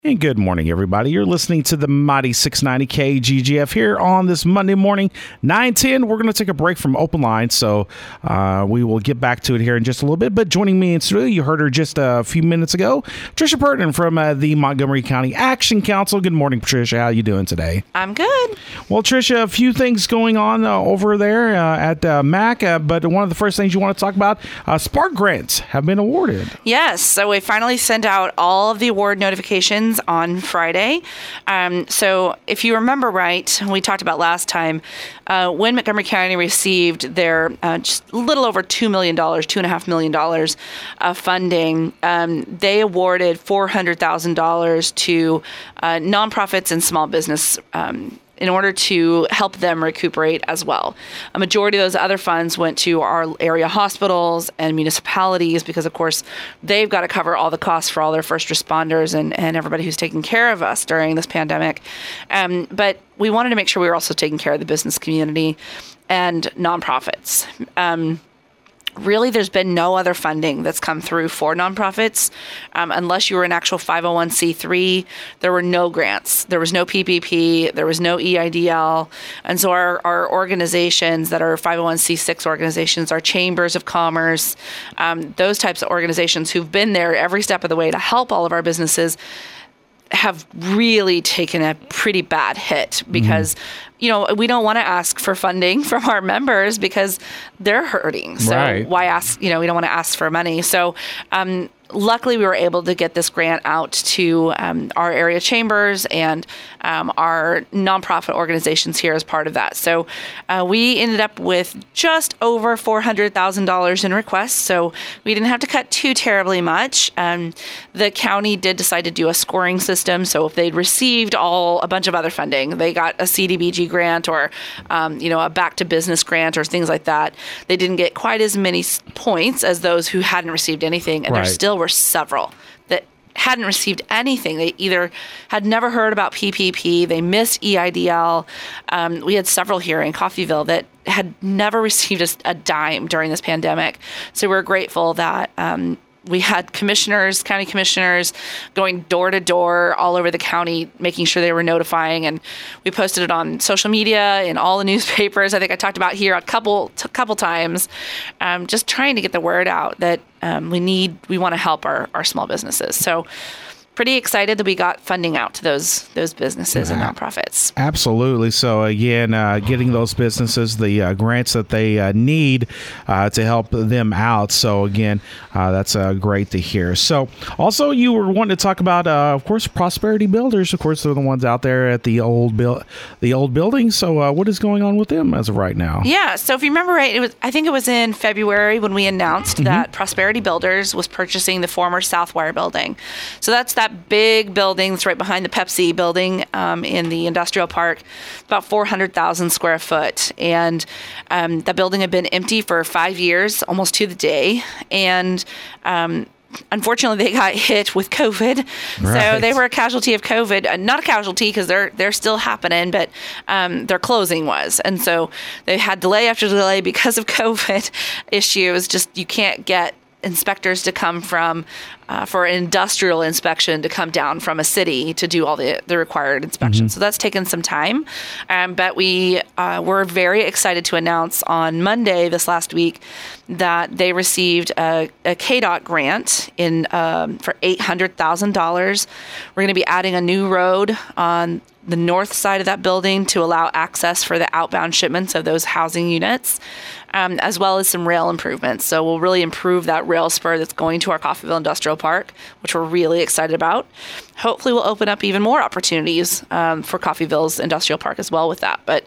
And good morning, everybody. You're listening to the Mighty 690 KGGF here on this Monday morning, 9:10. We're going to take a break from Open Line, so we will get back to it here in just a little bit. But joining me in studio, you heard her just a few minutes ago, Tricia Burton from the Montgomery County Action Council. Good morning, Tricia. How are you doing today? I'm good. Well, Tricia, a few things going on over there at MAC, but one of the first things you want to talk about, Spark grants have been awarded. Yes, so we finally sent out all of the award notifications on Friday. So if you remember right, we talked about last time, when Montgomery County received their just a little over $2 million, $2.5 million of funding, they awarded $400,000 to nonprofits and small business in order to help them recuperate as well. A majority of those other funds went to our area hospitals and municipalities because, of course, they've got to cover all the costs for all their first responders and everybody who's taking care of us during this pandemic. But we wanted to make sure we were also taking care of the business community and nonprofits. Really, there's been no other funding that's come through for nonprofits. Unless you were an actual 501c3, there were no grants. There was no PPP. There was no EIDL. And so our organizations that are 501c6 organizations, our chambers of commerce, those types of organizations who've been there every step of the way to help all of our businesses have really taken a pretty bad hit because, we don't want to ask for funding from our members because they're hurting. So why ask, we don't want to ask for money. So, luckily, we were able to get this grant out to our area chambers and our nonprofit organizations here as part of that. So we ended up with just over $400,000 in requests. So we didn't have to cut too terribly much. The county did decide to do a scoring system. So if they'd received a bunch of other funding, they got a CDBG grant or a back to business grant or things like that, they didn't get quite as many points as those who hadn't received anything, and there still were several that hadn't received anything. They either had never heard about PPP, they missed EIDL. We had several here in Coffeyville that had never received a dime during this pandemic. So we're grateful that we had county commissioners going door to door all over the county, making sure they were notifying. And we posted it on social media, in all the newspapers. I think I talked about here a couple times, just trying to get the word out that we want to help our small businesses. So pretty excited that we got funding out to those businesses and nonprofits. Absolutely. So again, getting those businesses the grants that they need to help them out. So again, that's great to hear. So also you were wanting to talk about, of course, Prosperity Builders. Of course, they're the ones out there at the old building. So what is going on with them as of right now? Yeah. So if you remember right, I think it was in February when we announced that Prosperity Builders was purchasing the former Southwire building. So that's that big building that's right behind the Pepsi building in the industrial park, about 400,000 square foot. And that building had been empty for 5 years, almost to the day. And unfortunately, they got hit with COVID. So they were a casualty of COVID. Not a casualty because they're still happening, but their closing was. And so they had delay after delay because of COVID issues. Just you can't get inspectors to come from for an industrial inspection to come down from a city to do all the required inspections. So that's taken some time. But we were very excited to announce on Monday this last week that they received a KDOT grant for $800,000. We're going to be adding a new road on the north side of that building to allow access for the outbound shipments of those housing units, as well as some rail improvements. So we'll really improve that rail spur that's going to our Coffeyville Industrial Park, which we're really excited about. Hopefully we'll open up even more opportunities for Coffeyville's Industrial Park as well with that. But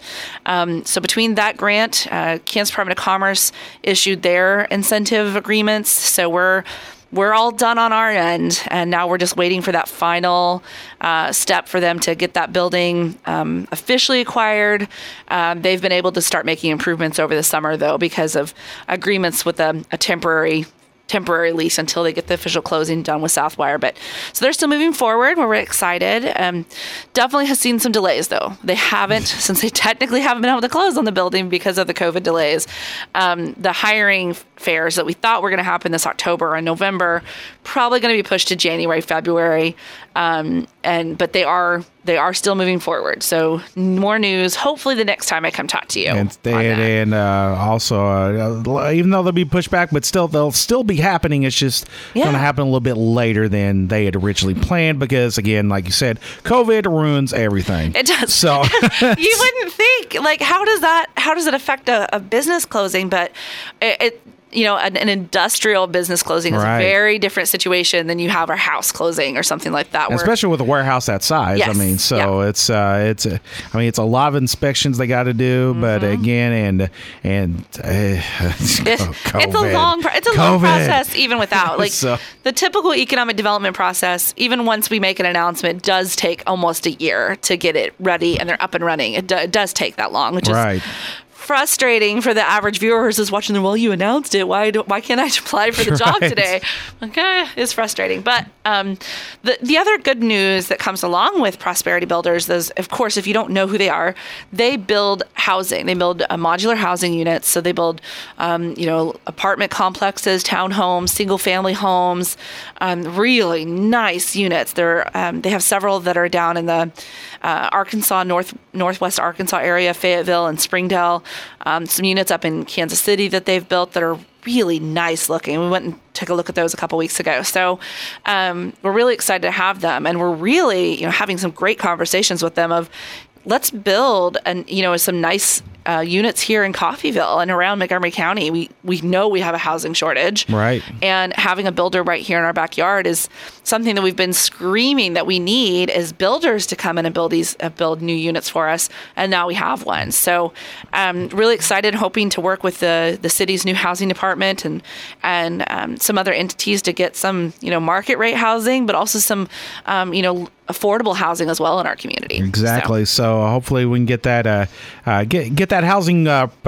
so between that grant, Kansas Department of Commerce issued their incentive agreements. So we're all done on our end, and now we're just waiting for that final step for them to get that building officially acquired. They've been able to start making improvements over the summer, though, because of agreements with a temporary lease until they get the official closing done with Southwire. But so they're still moving forward. We're excited. Definitely has seen some delays, though. They haven't, since they technically haven't been able to close on the building because of the COVID delays. The hiring fairs that we thought were going to happen this October and November, probably going to be pushed to January, February. But they are still moving forward. So more news, hopefully the next time I come talk to you. And also, even though they'll be pushed back, but still, they'll still be happening. It's just going to happen a little bit later than they had originally planned because, again, like you said, COVID ruins everything. It does. So you wouldn't think, like, how does it affect a business closing? But it an industrial business closing is a very different situation than you have a house closing or something like that. Especially with a warehouse that size. Yes. I mean, so it's a lot of inspections they got to do, but again, it's a long process even without the typical economic development process. Even once we make an announcement, does take almost a year to get it ready and they're up and running. It does take that long, which is frustrating for the average viewers is watching them. Well, you announced it. Why can't I apply for the job today? Okay, it's frustrating. But the other good news that comes along with Prosperity Builders is, of course, if you don't know who they are, they build housing. They build modular housing units. So they build, apartment complexes, townhomes, single family homes, really nice units. They have several that are down in the Arkansas, northwest Arkansas area, Fayetteville and Springdale. Some units up in Kansas City that they've built that are really nice looking. We went and took a look at those a couple weeks ago. So we're really excited to have them. And we're really, having some great conversations with them of let's build some nice units here in Coffeyville and around Montgomery County. We know we have a housing shortage. Right. And having a builder right here in our backyard is something that we've been screaming that we need is builders to come in and build new units for us. And now we have one. So really excited, hoping to work with the city's new housing department and some other entities to get some, market rate housing, but also some, affordable housing as well in our community. Exactly. So hopefully we can get that get that housing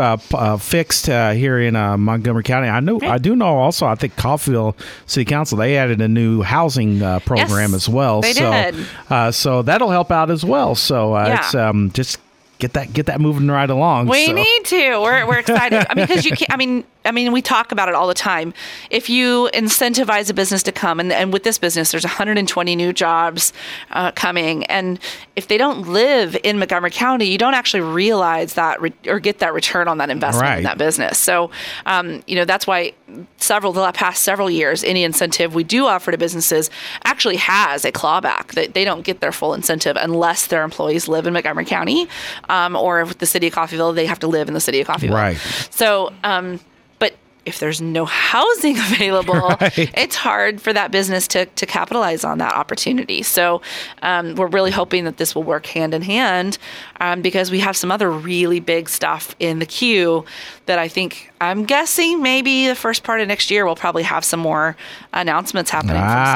fixed here in Montgomery County. I do know also, I think Coffeyville City Council, they added a new housing program as well. They did. So that'll help out as well. So it's just get that moving right along. We need to. We're excited. Because you can't. We talk about it all the time. If you incentivize a business to come, and with this business, there's 120 new jobs coming, and if they don't live in Montgomery County, you don't actually realize that or get that return on that investment in that business. So, that's why the past several years, any incentive we do offer to businesses actually has a clawback. That they don't get their full incentive unless their employees live in Montgomery County, or if the city of Coffeyville, they have to live in the city of Coffeyville. Right. So, but if there's no housing available, it's hard for that business to capitalize on that opportunity. So we're really hoping that this will work hand in hand because we have some other really big stuff in the queue that I'm guessing maybe the first part of next year we'll probably have some more announcements happening.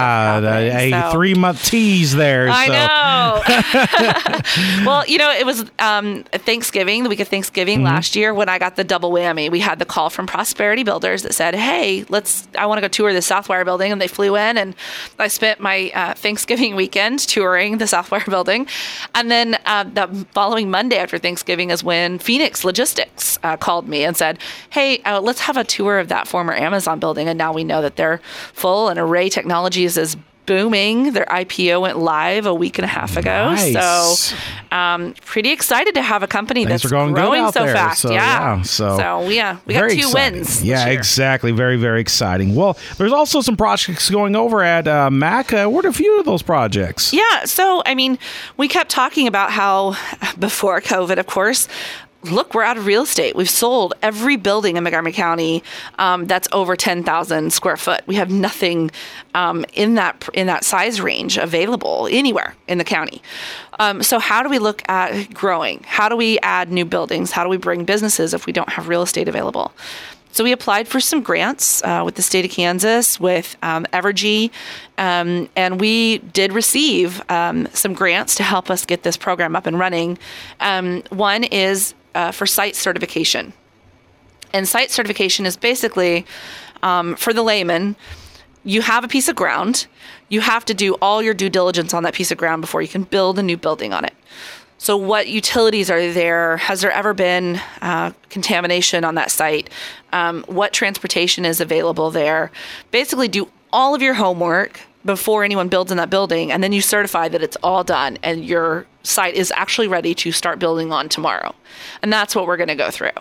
A 3-month tease there. I know. Well, it was Thanksgiving, the week of Thanksgiving last year when I got the double whammy. We had the call from Prosperity Builders that said, hey, I want to go tour the Southwire building. And they flew in and I spent my Thanksgiving weekend touring the Southwire building. And then the following Monday after Thanksgiving is when Phoenix Logistics called me and said, hey, let's have a tour of that former Amazon building. And now we know that they're full and Array Technologies is booming. Their IPO went live a week and a half ago. Nice. So pretty excited to have a company that's growing so there. fast. So we got 2 wins. Yeah, exactly. Very, very exciting. Well, there's also some projects going over at MAC. What are a few of those projects? Yeah. So, we kept talking about how before COVID, of course, look, we're out of real estate. We've sold every building in Montgomery County that's over 10,000 square foot. We have nothing in that size range available anywhere in the county. So how do we look at growing? How do we add new buildings? How do we bring businesses if we don't have real estate available? So we applied for some grants with the state of Kansas, with Evergy, and we did receive some grants to help us get this program up and running. One is for site certification. And site certification is basically, for the layman, you have a piece of ground. You have to do all your due diligence on that piece of ground before you can build a new building on it. So what utilities are there? Has there ever been contamination on that site? What transportation is available there? Basically do all of your homework before anyone builds in that building, and then you certify that it's all done and your site is actually ready to start building on tomorrow. And that's what we're going to go through.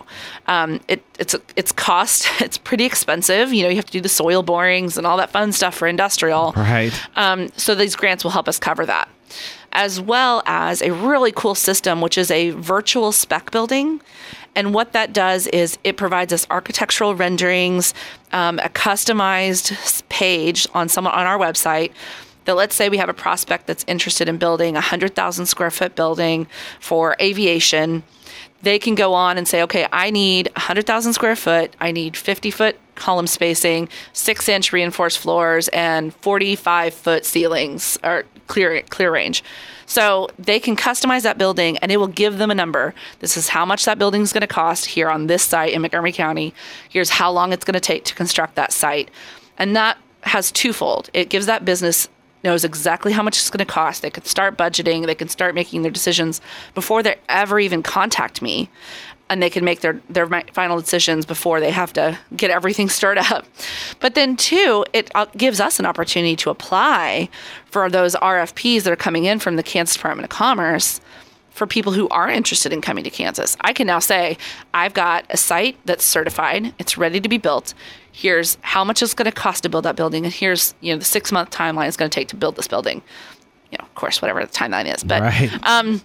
It's cost. It's pretty expensive. You have to do the soil borings and all that fun stuff for industrial. Right. So these grants will help us cover that, as well as a really cool system, which is a virtual spec building. And what that does is it provides us architectural renderings, a customized page on our website that, let's say we have a prospect that's interested in building a 100,000 square foot building for aviation. They can go on and say, okay, I need 100,000 square foot. I need 50-foot column spacing, 6-inch reinforced floors, and 45-foot ceilings or clear range. So they can customize that building, and it will give them a number. This is how much that building is going to cost here on this site in Montgomery County. Here's how long it's going to take to construct that site. And that has twofold. It gives that business knows exactly how much it's going to cost. They can start budgeting. They can start making their decisions before they ever even contact me. And they can make their final decisions before they have to get everything stirred up. But then, two, it gives us an opportunity to apply for those RFPs that are coming in from the Kansas Department of Commerce for people who are interested in coming to Kansas. I can now say, I've got a site that's certified. It's ready to be built. Here's how much it's going to cost to build that building. And here's the 6-month timeline it's going to take to build this building. Of course, whatever the timeline is. But right.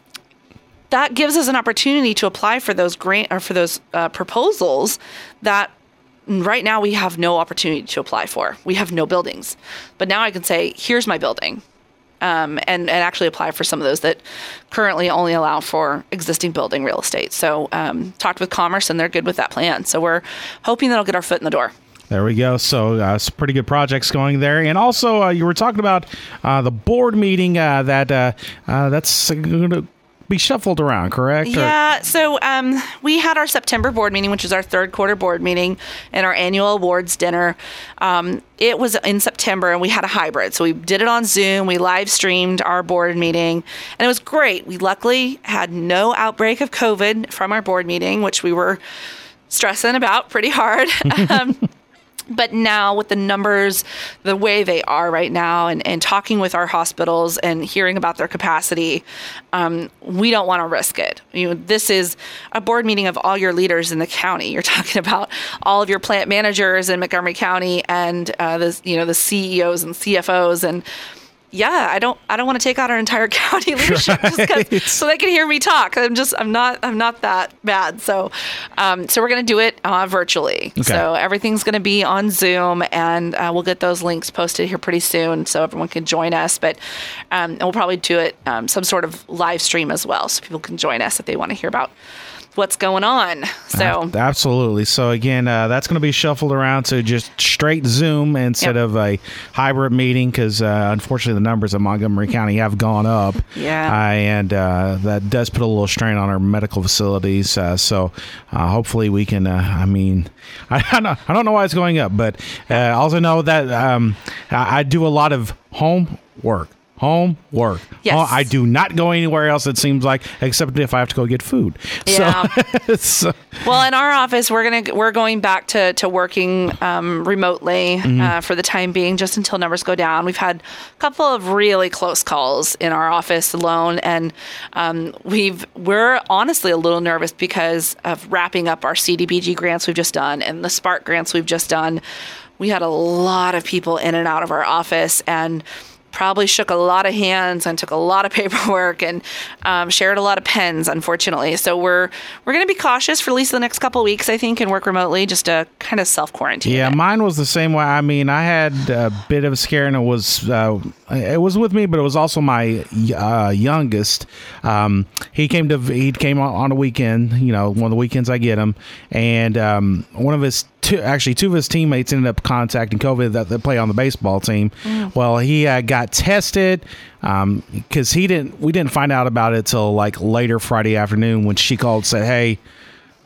That gives us an opportunity to apply for those proposals that right now we have no opportunity to apply for. We have no buildings. But now I can say, here's my building, and actually apply for some of those that currently only allow for existing building real estate. So talked with Commerce, and they're good with that plan. So we're hoping that'll get our foot in the door. There we go. So some pretty good projects going there. And also, you were talking about the board meeting that's going to be shuffled around, correct? Yeah. So we had our September board meeting, which is our third quarter board meeting, and our annual awards dinner. It was in September, and we had a hybrid. So we did it on Zoom. We live streamed our board meeting, and it was great. We luckily had no outbreak of COVID from our board meeting, which we were stressing about pretty hard. But now with the numbers the way they are right now, and talking with our hospitals and hearing about their capacity, we don't want to risk it. This is a board meeting of all your leaders in the county. You're talking about all of your plant managers in Montgomery County and the CEOs and CFOs, and I don't want to take out our entire county leadership just so they can hear me talk. I'm not that bad. So we're going to do it virtually. Okay. So everything's going to be on Zoom, and we'll get those links posted here pretty soon so everyone can join us. But and we'll probably do it some sort of live stream as well, so people can join us if they want to hear about what's going on. So absolutely. So again, that's going to be shuffled around to just straight Zoom instead of a hybrid meeting, because unfortunately the numbers in Montgomery County have gone up. And that does put a little strain on our medical facilities. So hopefully we can. I don't know why it's going up, but I also know that I do a lot of homework. Yes. I do not go anywhere else, it seems like, except if I have to go get food. Yeah. So. Well, in our office, we're going back to working remotely for the time being, just until numbers go down. We've had a couple of really close calls in our office alone, and we're honestly a little nervous because of wrapping up our CDBG grants we've just done and the Spark grants we've just done. We had a lot of people in and out of our office, and probably shook a lot of hands and took a lot of paperwork and shared a lot of pens, unfortunately. So we're going to be cautious for at least the next couple of weeks, I think, and work remotely just to kind of self-quarantine. Yeah, mine was the same way. I mean, I had a bit of a scare, and it was with me, but it was also my youngest. He came on a weekend, one of the weekends I get him, and one of his two of his teammates ended up contacting COVID that play on the baseball team. Well, he got tested because we didn't find out about it till like later Friday afternoon when she called and said, hey,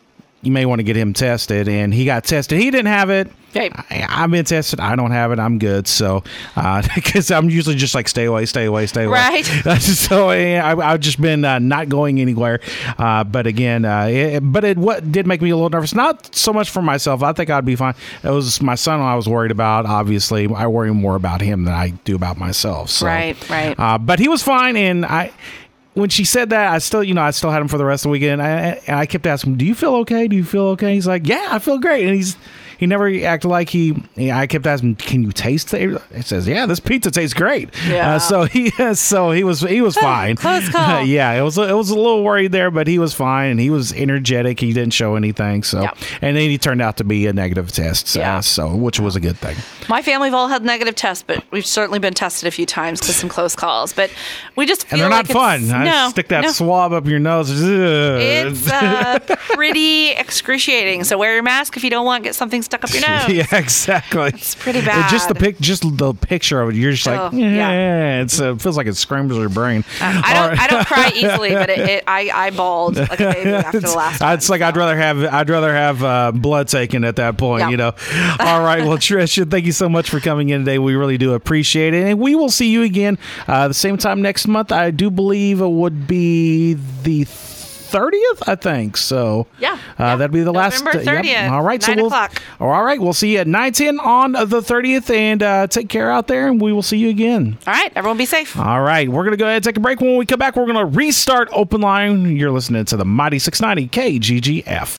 you may want to get him tested. And he got tested. He didn't have it. Okay. I've been tested. I don't have it. I'm good. So, because I'm usually just like, stay away, stay away, stay away. Right. So I've just been not going anywhere. But again, what did make me a little nervous, not so much for myself. I think I'd be fine. It was my son I was worried about. Obviously, I worry more about him than I do about myself. So, Right. but he was fine. And when she said that, I still had him for the rest of the weekend. And I kept asking him, do you feel okay? Do you feel okay? He's like, yeah, I feel great. And he never acted like I kept asking, can you taste it? He says, yeah, this pizza tastes great. Yeah. So he was fine. Close call. Yeah, it was a little worried there, but he was fine and he was energetic. He didn't show anything. So, Yep. and then he turned out to be a negative test. Yeah. Which was a good thing. My family have all had negative tests, but we've certainly been tested a few times with some close calls. But we just feel And they're like not fun. I stick that swab up your nose. It's pretty excruciating. So wear your mask if you don't want to get something stuck up your nose. Yeah, exactly. It's pretty bad. Just the picture of it, you're just like, yeah. It feels like it scrambles your brain. I don't cry easily, but I bawled like a baby after the last one. It's like I'd rather have blood taken at that point, Yep. you know. All right, well, Tricia, thank you so much for coming in today. We really do appreciate it, and we will see you again the same time next month. I do believe it would be the 30th, I think. So that'd be the November last 30th. Yep. All right, 9 o'clock. All right, we'll see you at 9:10 on the 30th, and take care out there, and we will see you again. All right, everyone be safe. All right, we're gonna go ahead and take a break. When we come back, we're gonna restart Open Line. You're listening to the Mighty 690 KGGF.